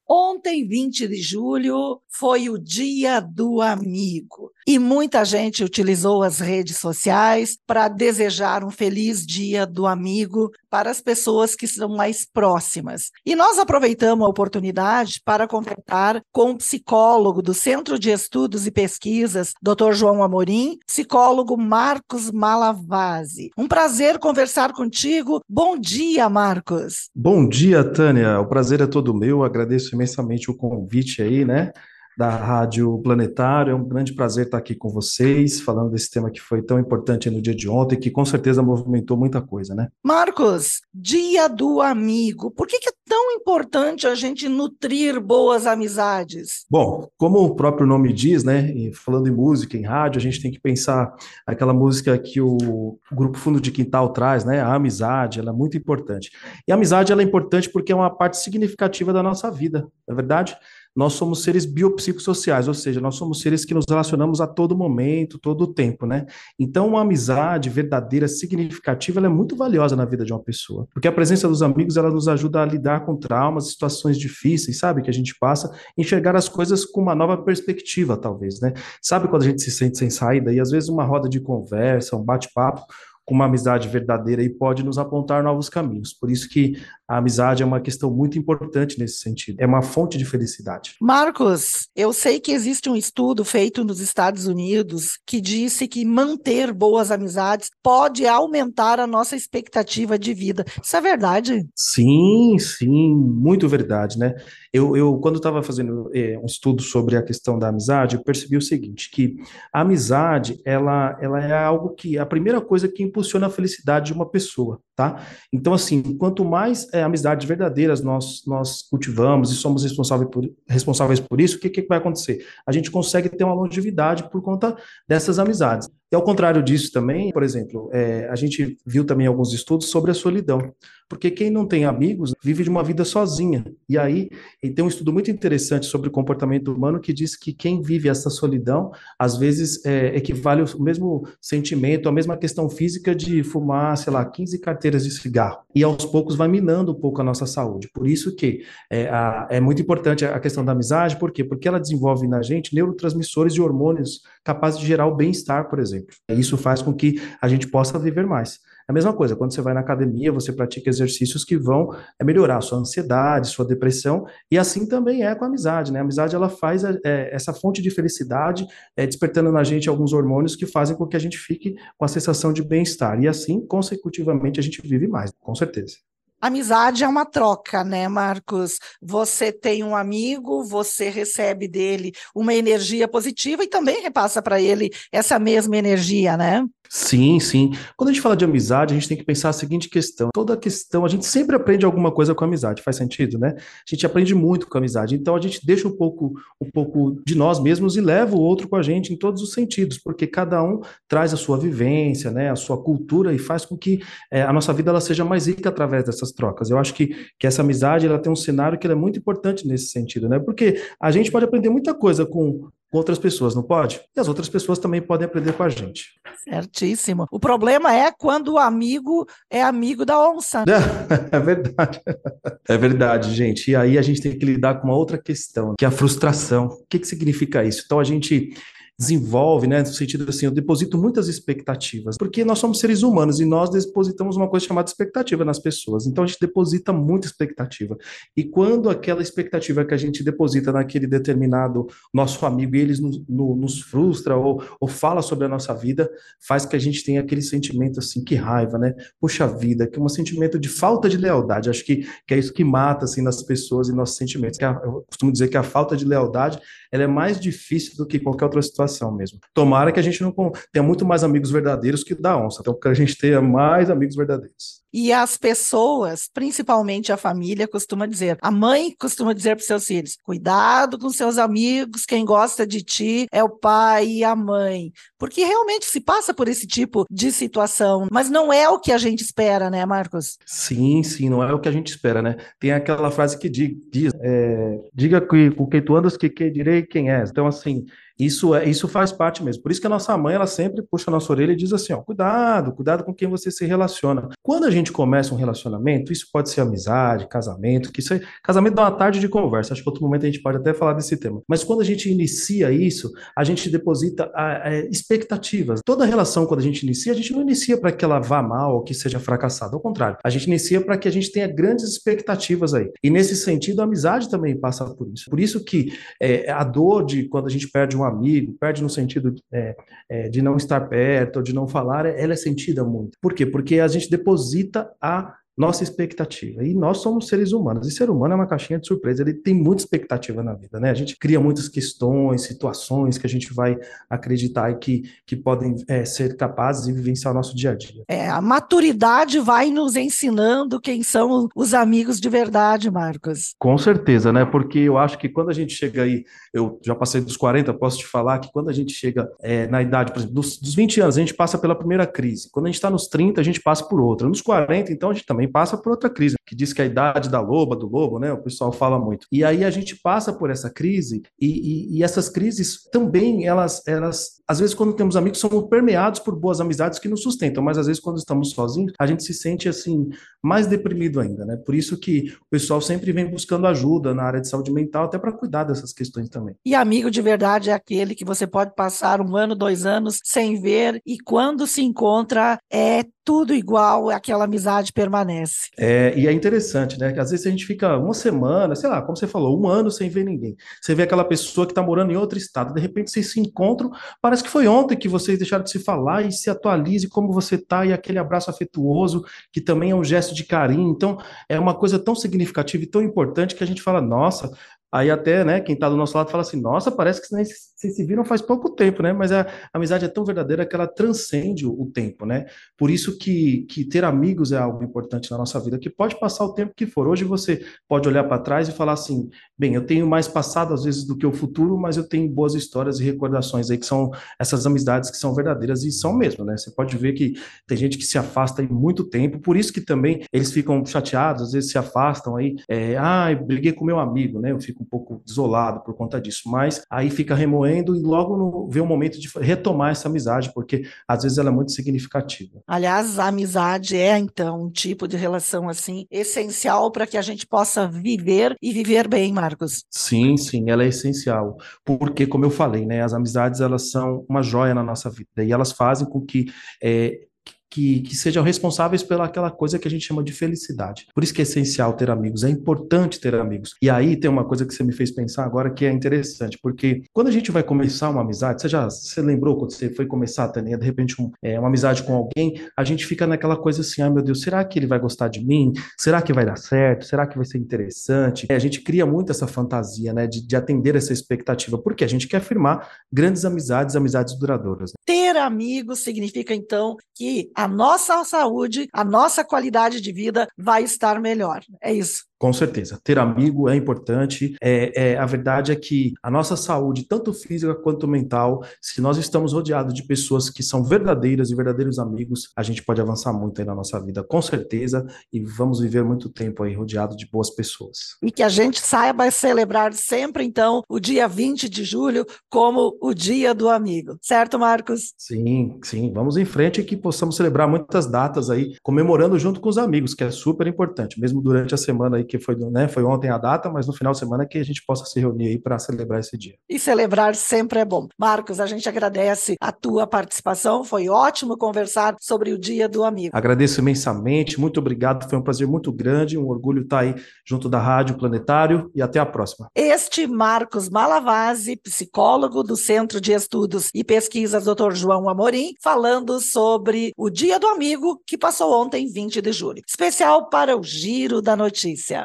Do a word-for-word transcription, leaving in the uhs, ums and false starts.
Ontem, vinte de julho, foi o Dia do Amigo e muita gente utilizou as redes sociais para desejar um feliz Dia do Amigo para as pessoas que são mais próximas. E nós aproveitamos a oportunidade para conversar com o psicólogo do Centro de Estudos e Pesquisas, doutor João Amorim, psicólogo Marcos Malavasi. Um prazer conversar contigo. Bom dia, Marcos. Bom dia, Tânia. O prazer é todo meu. Agradeço imensamente o convite aí, né, da Rádio Planetário. É um grande prazer estar aqui com vocês, falando desse tema que foi tão importante no dia de ontem, que com certeza movimentou muita coisa, né? Marcos, Dia do Amigo. Por que que é tão importante a gente nutrir boas amizades? Bom, como o próprio nome diz, né, e falando em música, em rádio, a gente tem que pensar aquela música que o Grupo Fundo de Quintal traz, né, a amizade, ela é muito importante. E a amizade, ela é importante porque é uma parte significativa da nossa vida, não é verdade? Nós somos seres biopsicossociais, ou seja, nós somos seres que nos relacionamos a todo momento, todo o tempo, né? Então, uma amizade verdadeira, significativa, ela é muito valiosa na vida de uma pessoa, porque a presença dos amigos, ela nos ajuda a lidar com traumas, situações difíceis, sabe, que a gente passa, enxergar as coisas com uma nova perspectiva, talvez, né? Sabe quando a gente se sente sem saída e às vezes uma roda de conversa, um bate-papo, com uma amizade verdadeira e pode nos apontar novos caminhos. Por isso que a amizade é uma questão muito importante nesse sentido. É uma fonte de felicidade. Marcos, eu sei que existe um estudo feito nos Estados Unidos que disse que manter boas amizades pode aumentar a nossa expectativa de vida. Isso é verdade? Sim, sim, muito verdade, né? Eu, eu quando estava fazendo eh, um estudo sobre a questão da amizade, eu percebi o seguinte, que a amizade, ela, ela é algo que, a primeira coisa que impulsiona a felicidade de uma pessoa, tá? Então, assim, quanto mais eh, amizades verdadeiras nós, nós cultivamos e somos responsáveis por, responsáveis por isso, o que, que vai acontecer? A gente consegue ter uma longevidade por conta dessas amizades. E ao contrário disso também, por exemplo, eh, a gente viu também alguns estudos sobre a solidão. Porque quem não tem amigos vive de uma vida sozinha. E aí, e tem um estudo muito interessante sobre o comportamento humano que diz que quem vive essa solidão, às vezes, é, equivale ao mesmo sentimento, à mesma questão física de fumar, sei lá, quinze carteiras de cigarro. E aos poucos vai minando um pouco a nossa saúde. Por isso que é, a, é muito importante a questão da amizade, por quê? Porque ela desenvolve na gente neurotransmissores e hormônios capazes de gerar o bem-estar, por exemplo. E isso faz com que a gente possa viver mais. É a mesma coisa, quando você vai na academia, você pratica exercícios que vão é, melhorar a sua ansiedade, sua depressão, e assim também é com a amizade, né? A amizade, ela faz é, essa fonte de felicidade, é, despertando na gente alguns hormônios que fazem com que a gente fique com a sensação de bem-estar, e assim, consecutivamente, a gente vive mais, com certeza. Amizade é uma troca, né, Marcos? Você tem um amigo, você recebe dele uma energia positiva e também repassa para ele essa mesma energia, né? Sim, sim. Quando a gente fala de amizade, a gente tem que pensar a seguinte questão. Toda questão, a gente sempre aprende alguma coisa com a amizade, faz sentido, né? A gente aprende muito com a amizade. Então a gente deixa um pouco, um pouco de nós mesmos e leva o outro com a gente em todos os sentidos, porque cada um traz a sua vivência, né, a sua cultura e faz com que eh, a nossa vida ela seja mais rica através dessas trocas. Eu acho que, que essa amizade ela tem um cenário que ela é muito importante nesse sentido, né? Porque a gente pode aprender muita coisa com com outras pessoas, não pode? E as outras pessoas também podem aprender com a gente. Certíssimo. O problema é quando o amigo é amigo da onça. É verdade. É verdade, gente. E aí a gente tem que lidar com uma outra questão, que é a frustração. O que que significa isso? Então a gente desenvolve, né, no sentido assim, eu deposito muitas expectativas, porque nós somos seres humanos e nós depositamos uma coisa chamada expectativa nas pessoas. Então a gente deposita muita expectativa. E quando aquela expectativa que a gente deposita naquele determinado nosso amigo e eles nos, no- nos frustra ou, ou fala sobre a nossa vida, faz que a gente tenha aquele sentimento assim, que raiva, né? Puxa vida, que é um sentimento de falta de lealdade. Acho que, que é isso que mata assim nas pessoas e nossos sentimentos. Que a- eu costumo dizer que a falta de lealdade ela é mais difícil do que qualquer outra situação mesmo. Tomara que a gente não con- tenha muito mais amigos verdadeiros que da onça. Então, que a gente tenha mais amigos verdadeiros. E as pessoas, principalmente a família, costuma dizer, a mãe costuma dizer para os seus filhos, cuidado com seus amigos, quem gosta de ti é o pai e a mãe. Porque realmente se passa por esse tipo de situação, mas não é o que a gente espera, né, Marcos? Sim, sim, não é o que a gente espera, né? Tem aquela frase que di- diz, é, diga que, com quem tu andas, que, que direi quem és. Então, assim, Isso, é, isso faz parte mesmo. Por isso que a nossa mãe, ela sempre puxa a nossa orelha e diz assim, ó, cuidado, cuidado com quem você se relaciona. Quando a gente começa um relacionamento, isso pode ser amizade, casamento, que isso é, casamento dá uma tarde de conversa, acho que outro momento a gente pode até falar desse tema. Mas quando a gente inicia isso, a gente deposita a, a, expectativas. Toda relação, quando a gente inicia, a gente não inicia para que ela vá mal ou que seja fracassada. Ao contrário, a gente inicia para que a gente tenha grandes expectativas aí. E nesse sentido, a amizade também passa por isso. Por isso que é, a dor de quando a gente perde um amigo, perde no sentido é, é, de não estar perto, ou de não falar, ela é sentida muito. Por quê? Porque a gente deposita a nossa expectativa. E nós somos seres humanos. E ser humano é uma caixinha de surpresa. Ele tem muita expectativa na vida, né? A gente cria muitas questões, situações que a gente vai acreditar e que, que podem é, ser capazes de vivenciar o nosso dia a dia. É, a maturidade vai nos ensinando quem são os amigos de verdade, Marcos. Com certeza, né? Porque eu acho que quando a gente chega aí, eu já passei dos quarenta, posso te falar que quando a gente chega é, na idade, por exemplo, dos, dos vinte anos, a gente passa pela primeira crise. Quando a gente está nos trinta, a gente passa por outra. Nos quarenta, então, a gente também passa por outra crise, que diz que é a idade da loba, do lobo, né? O pessoal fala muito. E aí a gente passa por essa crise e, e, e essas crises também, elas, elas, às vezes, quando temos amigos, somos permeados por boas amizades que nos sustentam, mas às vezes, quando estamos sozinhos, a gente se sente, assim, mais deprimido ainda, né? Por isso que o pessoal sempre vem buscando ajuda na área de saúde mental, até para cuidar dessas questões também. E amigo de verdade é aquele que você pode passar um ano, dois anos sem ver, e quando se encontra, é tudo igual, aquela amizade permanece. É, e é interessante, né? Que às vezes a gente fica uma semana, sei lá, como você falou, um ano sem ver ninguém. Você vê aquela pessoa que está morando em outro estado, de repente vocês se encontram, parece que foi ontem que vocês deixaram de se falar e se atualize como você está, e aquele abraço afetuoso, que também é um gesto de carinho. Então, é uma coisa tão significativa e tão importante que a gente fala, nossa. Aí até, né, quem está do nosso lado fala assim, nossa, parece que vocês se viram faz pouco tempo, né? Mas a, a amizade é tão verdadeira que ela transcende o, o tempo, né? Por isso que, que ter amigos é algo importante na nossa vida, que pode passar o tempo que for. Hoje você pode olhar para trás e falar assim, bem, eu tenho mais passado às vezes do que o futuro, mas eu tenho boas histórias e recordações aí que são essas amizades que são verdadeiras e são mesmo, né? Você pode ver que tem gente que se afasta em muito tempo, por isso que também eles ficam chateados, às vezes se afastam aí, é, ah, eu briguei com meu amigo, né? Eu fico um pouco desolado por conta disso, mas aí fica remoendo e logo no, vê o momento de retomar essa amizade, porque às vezes ela é muito significativa. Aliás, a amizade é, então, um tipo de relação, assim, essencial para que a gente possa viver e viver bem, Marcos. Sim, sim, ela é essencial, porque, como eu falei, né, as amizades, elas são uma joia na nossa vida, e elas fazem com que é, Que, que sejam responsáveis pela aquela coisa que a gente chama de felicidade. Por isso que é essencial ter amigos, é importante ter amigos. E aí tem uma coisa que você me fez pensar agora que é interessante, porque quando a gente vai começar uma amizade, você já você lembrou quando você foi começar, Tânia, de repente um, é, uma amizade com alguém, a gente fica naquela coisa assim, ah, meu Deus, será que ele vai gostar de mim? Será que vai dar certo? Será que vai ser interessante? É, a gente cria muito essa fantasia, né, de, de atender essa expectativa, porque a gente quer firmar grandes amizades, amizades duradouras. Ter amigos significa, então, que a nossa saúde, a nossa qualidade de vida vai estar melhor. É isso. Com certeza, ter amigo é importante. É, é, a verdade é que a nossa saúde, tanto física quanto mental, se nós estamos rodeados de pessoas que são verdadeiras e verdadeiros amigos, a gente pode avançar muito aí na nossa vida, com certeza, e vamos viver muito tempo aí rodeado de boas pessoas. E que a gente saiba celebrar sempre, então, o dia vinte de julho como o Dia do Amigo. Certo, Marcos? Sim, sim, vamos em frente e que possamos celebrar muitas datas aí, comemorando junto com os amigos, que é super importante, mesmo durante a semana aí que foi, né, foi ontem a data, mas no final de semana que a gente possa se reunir aí para celebrar esse dia. E celebrar sempre é bom. Marcos, a gente agradece a tua participação, foi ótimo conversar sobre o Dia do Amigo. Agradeço imensamente, muito obrigado, foi um prazer muito grande, um orgulho estar aí junto da Rádio Planetário e até a próxima. Este Marcos Malavasi, psicólogo do Centro de Estudos e Pesquisas doutor João Amorim, falando sobre o Dia do Amigo que passou ontem, vinte de julho. Especial para o Giro da Notícia.